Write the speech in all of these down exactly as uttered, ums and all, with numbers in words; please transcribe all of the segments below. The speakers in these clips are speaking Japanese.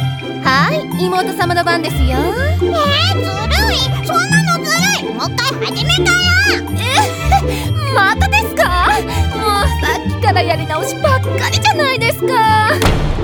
はい、妹様の番ですよ。 えー、ずるい。そんなのずるい。もう一回始めたら。 えまたですか？もうさっきからやり直しばっかりじゃないですか。フラン、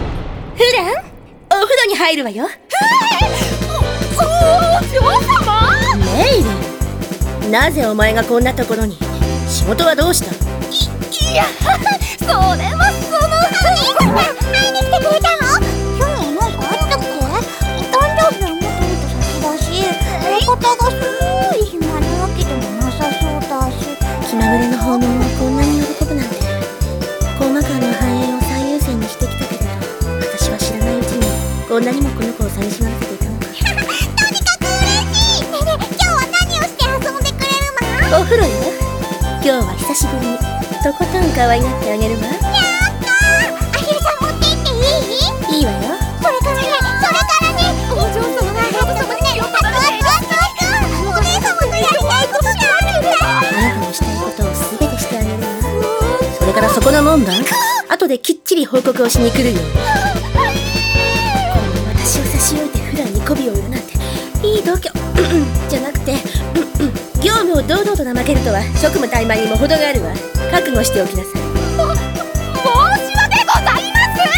お風呂に入るわよ。 えー、お、お嬢様。 メイリン、なぜお前がこんなところに？仕事はどうした？ い、いや、それはその会いに来てくれたの？今日なんかあったっけ？誕生日はもともと先だし、相方がすごい暇なわけでもなさそうだし、 気まぐれの訪問をこんなに喜ぶなんて。コーマ間の繁栄を最優先にしてきたけれど、私は知らないうちにこんなにもこの子を寂しがらせていたのか。 とにかく嬉しい。ねえねえ、今日は何をして遊んでくれるの？ お風呂よ。今日は久しぶりにとことん可愛がってあげるわ。 やったー。アヒルさん持って行っていい？ いいわよ。 それからね、それからね、お嬢様がアヒル様によかったね。お姉様のやりたいことがあるんだ。 あなたのしたいことをすべてしてあげるわ。それからそこの門番、後できっちり報告をしに来るよ。この私を差し置いてフランに媚びを売るなんていい度胸じゃなくて、業務を堂々と怠けるとは職務怠慢にも程があるわ。覚悟しておきなさい。 も申し訳ございません。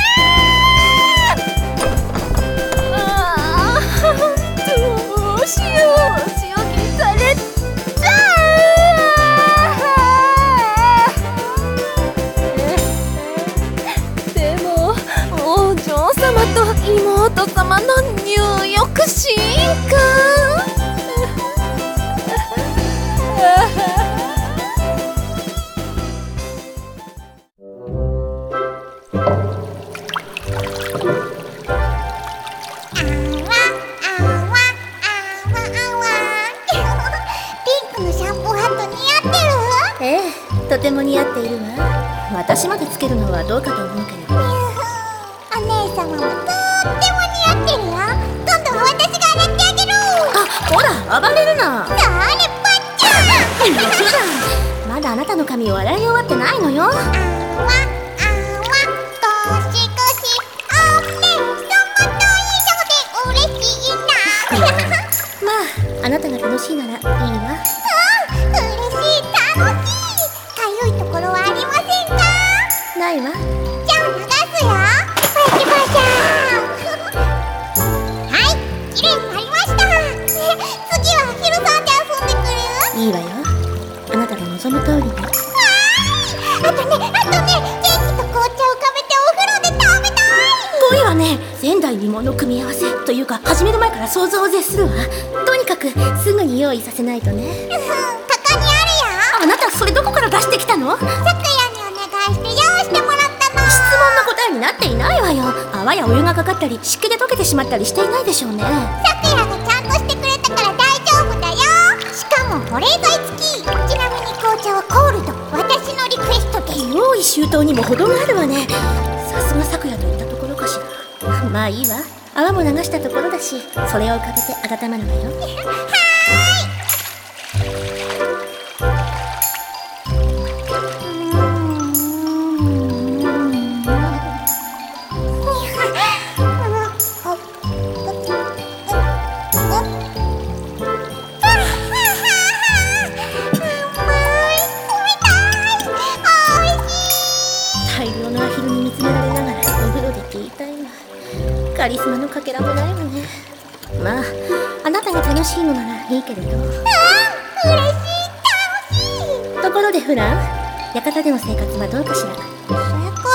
ああ、どうしよう。強気されちゃう。でもお嬢様と妹様の入浴シーンか。とても似合っているわ。私までつけるのはどうかと思うけれど。 お姉様もとっても似合ってるよ。今度は私が洗ってあげる。 あ、ほら、暴れるな。 それパッチャー。 普段まだあなたの髪を洗い終わってないのよ。 あわあわゴシゴシお姉様と一緒で嬉しいな。 まあ、あなたが楽しいならいいわ。 うん、嬉しい、楽しい。かゆいところはありませんか？ ないわ。 じゃあ流すよ。パチパチャー。はい、きれいになりました。次はアヒルさんで遊んでくれる？ いいわよ。あなたが望む通りに。 わーい。あとね、あとね、ケーキと紅茶をかめてお風呂で食べたい。 恋はね、前代未聞の組み合わせというか、始める前から想像を絶するわ。とにかくすぐに用意させないとね。 うん、ここにあるよ。 あなたそれどこから出してきたの？ さくやにお願いして用意してもらったの。 質問の答えになっていないわよ。泡やお湯がかかったり湿気で溶けてしまったりしていないでしょうね。 さくやがちゃんとしてくれたから大丈夫だよ。しかも保冷剤付き。ちなみに紅茶はコールド。私のリクエストです。 用意周到にも程があるわね。さすがさくやといったところかしら。まあいいわ。泡も流したところだし、それをかけて温まるわよ。 はーい。 大量のアヒルに見つめられながらお風呂で聞いたいわ。カリスマのかけらもないわね。まあ、あなたが楽しいのならいいけれど。 嬉しい、楽しい。 ところでフラン、館での生活はどうかしら？ 生活？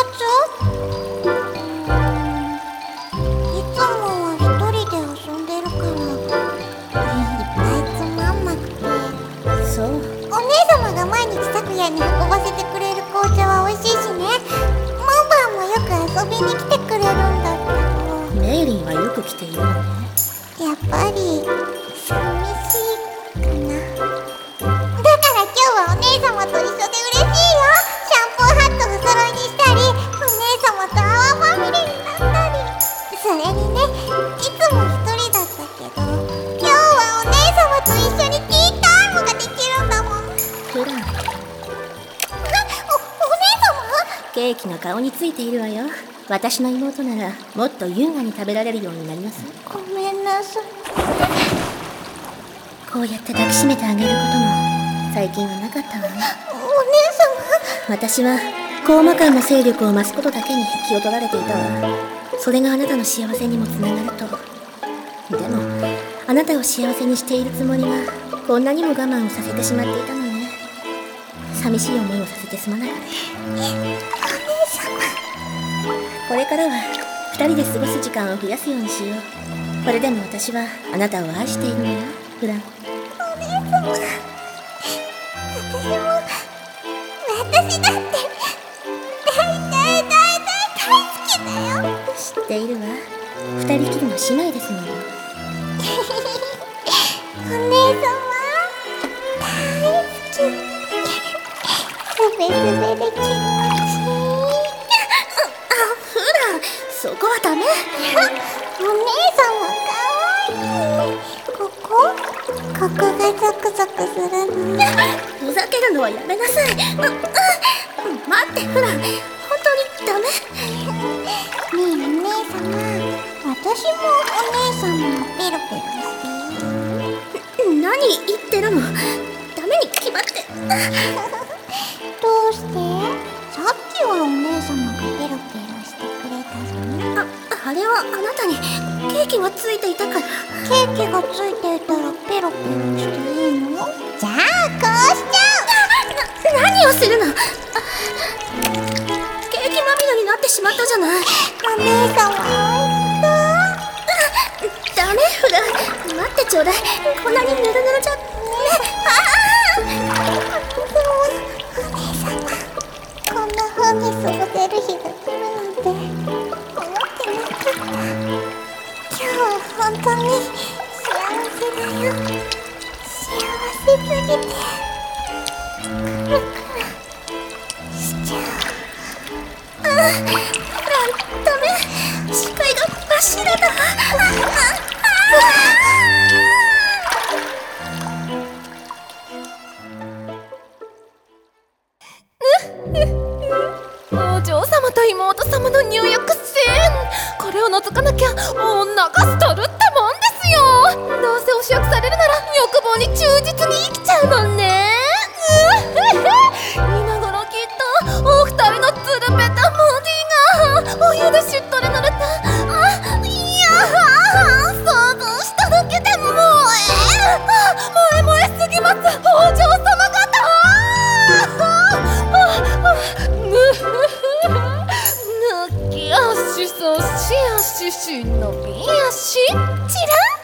いつもは一人で遊んでるからいっぱいつまんなくて。 そう。 お姉様が毎日さくやに運ばせてくれる紅茶は美味しいしね。門番もよく遊びに来てくれるんだけど、 メイリンはよく来ているのね。 やっぱり寂しいかな。だから今日はお姉様と一緒で嬉しいよ。シャンプーハットお揃いにしたり、お姉様と泡まみれになったり。それにね、いつも一人だったけど、今日はお姉様と一緒にティータイムができるんだもん。 フラン、 お、お姉様？ ケーキの顔についているわよ。 私の妹ならもっと優雅に食べられるようになります。 ごめんなさい。 こうやって抱きしめてあげることも最近はなかったわね。 お姉様、 私は高魔間の勢力を増すことだけに気を取られていたわ。それがあなたの幸せにもつながると。でもあなたを幸せにしているつもりがこんなにも我慢をさせてしまっていたのね。寂しい思いをさせてすまなかった。 お姉様。 これからは二人で過ごす時間を増やすようにしよう。これでも私はあなたを愛しているのよ、フラン。 お姉様、私も私だって大大大大大好きだよ。 知っているわ。二人きりの姉妹ですもの。 お姉様大好き。すべすべで気持ちいい。 そこはダメ。 お姉様かわいい。ここここがゾクゾクするの。 ふざけるのはやめなさい。う、う、待ってフラン、本当にダメ。 ねえお姉様、私もお姉様をペロペロしていい？ 何言ってるの。ダメに決まって。 どうして？さっきはお姉様がペロペロしてくれたのに。 あ、あれはあなたにケーキがついていたから。 ケーキがついていたらペロペロしていいの？じゃあこうしちゃう。 な、何をするの。ケーキまみれになってしまったじゃない。 お姉様おいしそう。 ダメフラン、待ってちょうだい。こんなにぬるぬるじゃ。ね、ああ。 お姉様、こんな風に過ごせる日が来るなんて思ってなかった。今日は本当に幸せだよ。幸せすぎてクラクラしちゃう。 ああ、フラン、ダメ。視界が真っ白だ。ああ。 お嬢様と妹様の入浴シーン、これを覗かなきゃ女が廃るってもんですよ。どうせお仕置きされるなら欲望に忠実に生きちゃうもんね。今頃きっとお二人のつるべたボディがお湯でしっとり濡れた。あ、いや想像しただけでもうえ萌え萌えすぎます。お嬢様方。抜き足そし足忍び足チラン。